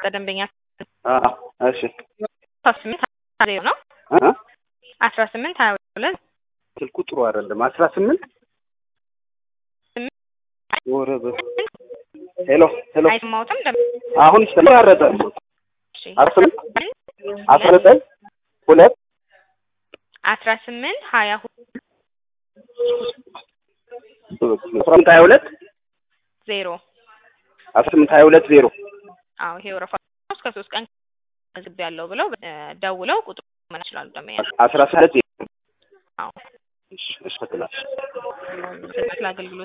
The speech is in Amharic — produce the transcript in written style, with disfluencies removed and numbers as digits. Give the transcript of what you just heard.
ደንበኛ እሺ 18 ነው 1822 ስልኩ ጥሩ አይደለም 18 ወረበ ሄሎ አይሰማውትም አሁን ተመረጠ 18 19 2 18 22 0 18 22 0 አዎ ይሄ ወረፋ እስከ 3 ቀን ዝብ ያለው ብለው ደውለው ቁጥሩ ምን ይችላሉ ደመኛ 17 አዎ እሺ ተከላሽ አገልግሎት